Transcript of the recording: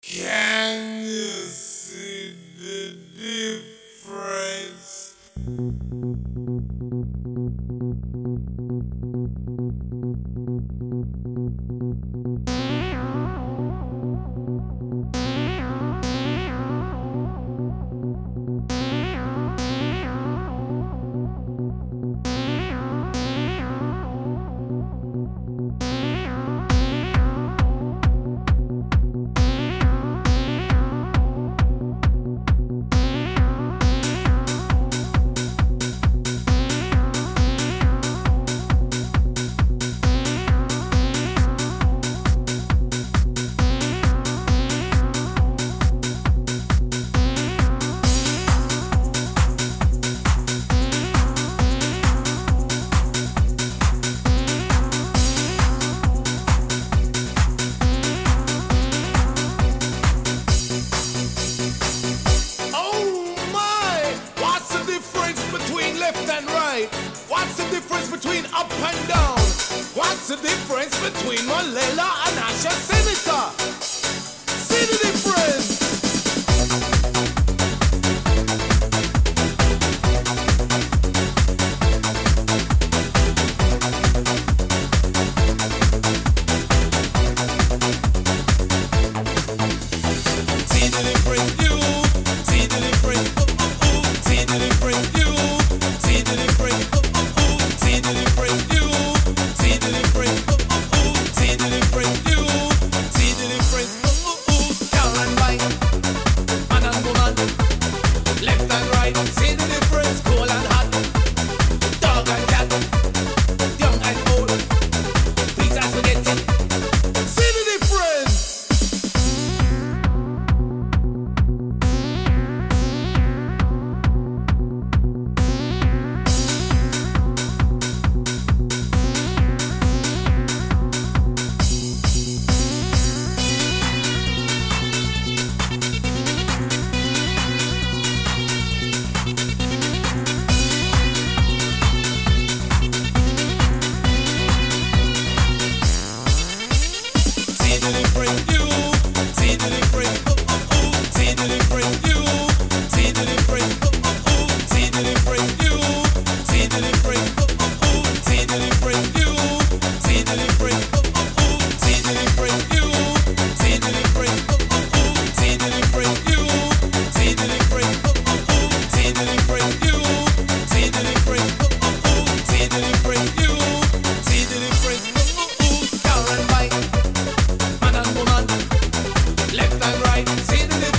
Can you see the difference? Left and right. What's the difference between up and down? What's the difference between Malala and Asha Senator? See the difference? See the difference, you. See the difference, see the difference, you. See the difference, see the difference, you. See the difference, see the difference, you. See the difference, girl and boy, man and woman, left and right. See the difference, cold and hot, dog and cat, young and old, please as we get it. See the difference. See the difference, you. See the difference, see the difference, you. See the difference, see the difference, you. See the difference, see the difference, you. See the difference, see the difference, you. See the difference, see the difference, you. See the difference, see the difference, you. See the difference, see the difference, you. See the difference, girl and boy, man and woman, left and right. See the difference.